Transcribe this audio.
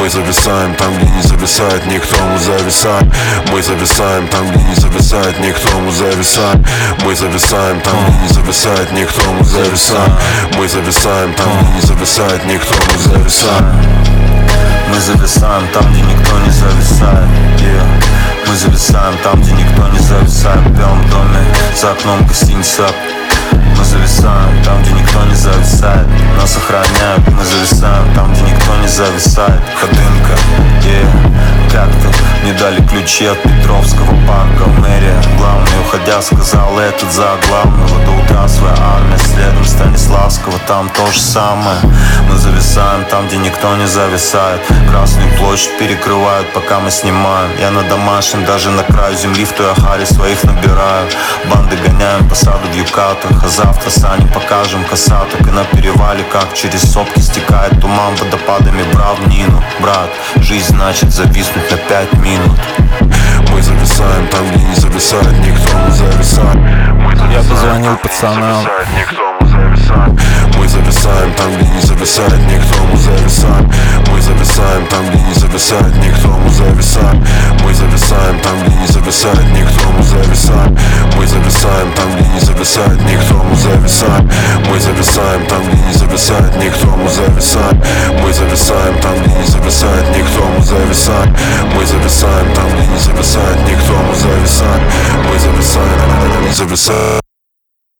Мы зависаем там, где не зависает никто, мы зависаем. Мы зависаем там, где не зависает никто, мы зависаем. Мы зависаем там, где не зависает никто, мы зависаем. Мы зависаем там, где не зависает никто, мы зависаем. Мы зависаем там, где никто не зависает, Мы зависаем там, где никто не зависает. В белом доме, за окном гостиница. Мы зависаем там, где никто не зависает. Нас охраняют, мы зависаем там, где никто не зависает. Ходынка, как-то мне дали ключи от Петровского парка. Мэрия, главный, уходя, сказал этот за главного. До утра своя армия, следом Станиславского. Там то же самое. Мы зависаем там, где никто не зависает. Красную площадь перекрывают, пока мы снимаем. Я на домашнем, даже на краю земли. В той Ахаре своих набираю. Банды гоняем по саду в Юкатах. А завтра сани покажем косаток. И на перевале, как через сопки стекает туман водопадами в равнину. Брат, жизнь значит зависнуть на 5 минут. Мы зависаем там, где не зависает никто, мы зависаем. Я позвонил пацанам. Мы зависаем там, где не зависает никто, мы зависаем. Мы зависаем там, где не зависает никто, мы зависаем. Мы зависаем там, где не зависает никто, мы зависаем. Мы зависаем там, где не зависает никто, мы зависаем. Мы зависаем там, где не зависает никто, мы зависаем. Мы зависаем там, где не зависает никто, мы зависаем. Мы зависаем там, где не зависает никто, мы зависаем. Мы зависаем, не зависает.